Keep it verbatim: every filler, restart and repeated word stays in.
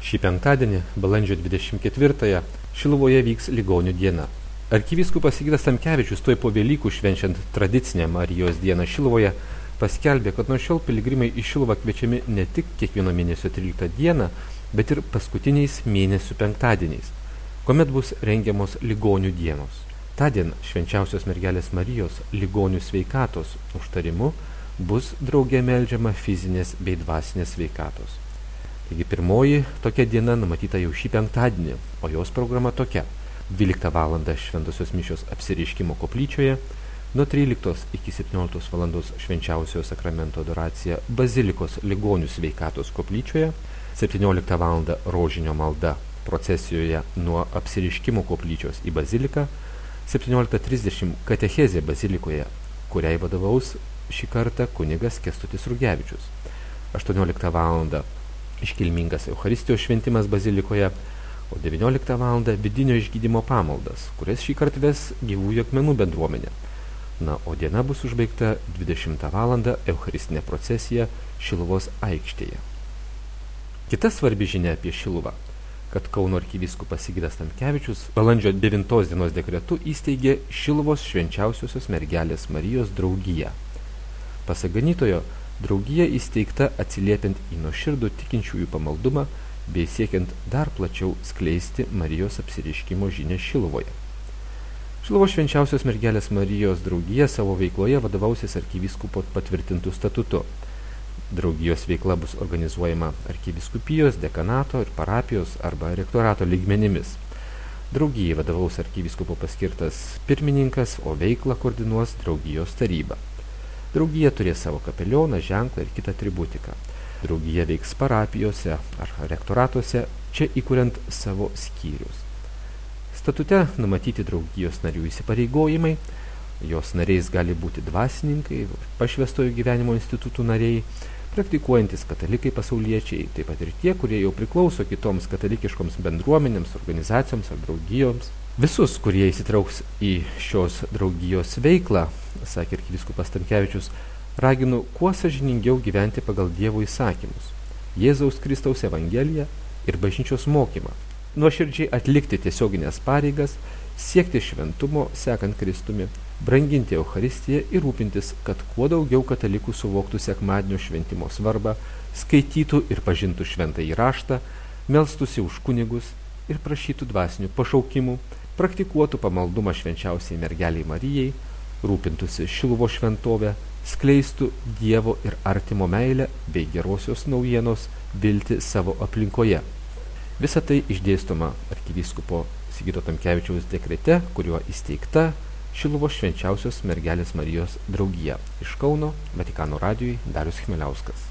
Šį penktadienį, balandžio dvidešimt ketvirtąją, Šiluvoje vyks ligonių diena. Arkivyskupas Sigitas Tamkevičius tuoj po Velykų švenčiant tradicinę Marijos dieną Šiluvoje paskelbė, kad nuo šiol piligrimai į Šiluvą kviečiami ne tik kiekvieno mėnesio tryliktą dieną, bet ir paskutiniais mėnesių penktadieniais, kuomet bus rengiamos ligonių dienos. Tądien švenčiausios mergelės Marijos ligonių sveikatos užtarimu bus drauge meldžiama fizinės bei dvasinės sveikatos. Taigi pirmoji tokia diena numatyta jau šį penktadienį, o jos programa tokia. dvyliktą valandą šventosios mišios apsireiškimo koplyčioje, nuo tryliktos iki septynioliktos valandos švenčiausiojo sakramento adoracija Bazilikos ligonių sveikatos koplyčioje, septynioliktą valandą rožinio malda procesijoje nuo apsireiškimo koplyčios į Baziliką, septynioliktą trisdešimt katechezė Bazilikoje, kuriai vadovaus šį kartą kunigas Kęstutis Rugevičius, aštuonioliktą valandą iškilmingas Eucharistijos šventimas Bazilikoje, o devynioliktą valandą vidinio išgydymo pamaldas, kurias šį kartą ves Gyvųjų akmenų bendruomenė. Na, o diena bus užbaigta dvidešimtą valandą Eucharistinė procesija Šiluvos aikštėje. Kita svarbi žinia apie Šiluvą, kad Kauno arkivyskupas Sigitas Tamkevičius balandžio devintos dienos dekretu įsteigė Šiluvos švenčiausiosios mergelės Marijos draugiją. Pasak ganytojo, draugija įsteigta atsiliepiant į nuoširdų tikinčiųjų pamaldumą bei siekiant dar plačiau skleisti Marijos apsireiškimo žinią Šiluvoje. Šiluvos švenčiausios mergelės Marijos draugija savo veikloje vadovausis arkivyskupo patvirtintų statutu. Draugijos veikla bus organizuojama arkivyskupijos, dekanato ir parapijos arba rektorato lygmenimis. Draugijai vadovaus arkivyskupo paskirtas pirmininkas, o veiklą koordinuos draugijos taryba. Draugija turės savo kapelioną, ženklą ir kitą atributiką. Draugija veiks parapijose ar rektoratuose, čia įkuriant savo skyrius. Statute numatyti draugijos narių įsipareigojimai, jos nariais gali būti dvasininkai, pašvęstojo gyvenimo institutų nariai, praktikuojantis katalikai pasauliečiai, taip pat ir tie, kurie jau priklauso kitoms katalikiškoms bendruomenėms, organizacijoms ar draugijoms. Visus, kurie įsitrauks į šios draugijos veiklą, sakė arkivyskupas Tamkevičius, raginu kuo sąžiningiau gyventi pagal Dievo įsakymus, Jėzaus Kristaus Evangeliją ir bažnyčios mokymą, nuoširdžiai atlikti tiesioginės pareigas, siekti šventumo sekant Kristumi, branginti Eucharistiją ir rūpintis, kad kuo daugiau katalikų suvoktų sekmadienio šventimo svarbą, skaitytų ir pažintų šventąjį raštą, melstųsi už kunigus ir prašytų dvasinių pašaukimų, praktikuotų pamaldumą švenčiausiai mergeliai Marijai, rūpintųsi Šiluvos šventovę, skleistų Dievo ir artimo meilę bei gerosios naujienos viltį savo aplinkoje. Visa tai išdėstoma arkivyskupo Sigito Tamkevičiaus dekrete, kuriuo įsteigta Šiluvos švenčiausios mergelės Marijos draugija. Iš Kauno, Vatikano radijui, Darius Chmieliauskas.